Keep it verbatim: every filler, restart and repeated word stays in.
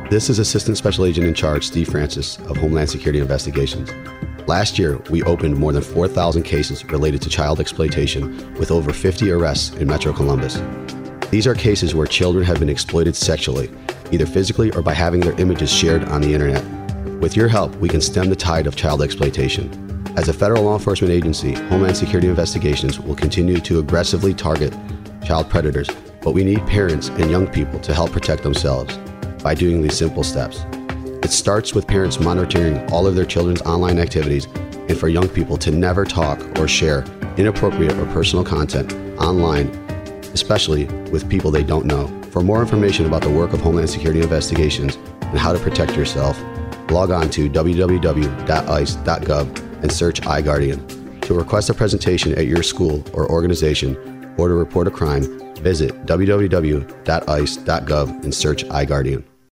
This is Assistant Special Agent in Charge Steve Francis of Homeland Security Investigations. Last year, we opened more than four thousand cases related to child exploitation with over fifty arrests in Metro Columbus. These are cases where children have been exploited sexually, either physically or by having their images shared on the internet. With your help, we can stem the tide of child exploitation. As a federal law enforcement agency, Homeland Security Investigations will continue to aggressively target child predators, but we need parents and young people to help protect themselves by doing these simple steps. It starts with parents monitoring all of their children's online activities and for young people to never talk or share inappropriate or personal content online, especially with people they don't know. For more information about the work of Homeland Security Investigations and how to protect yourself, log on to w w w dot ice dot gov and search iGuardian. To request a presentation at your school or organization or to report a crime, visit w w w dot ice dot gov and search iGuardian.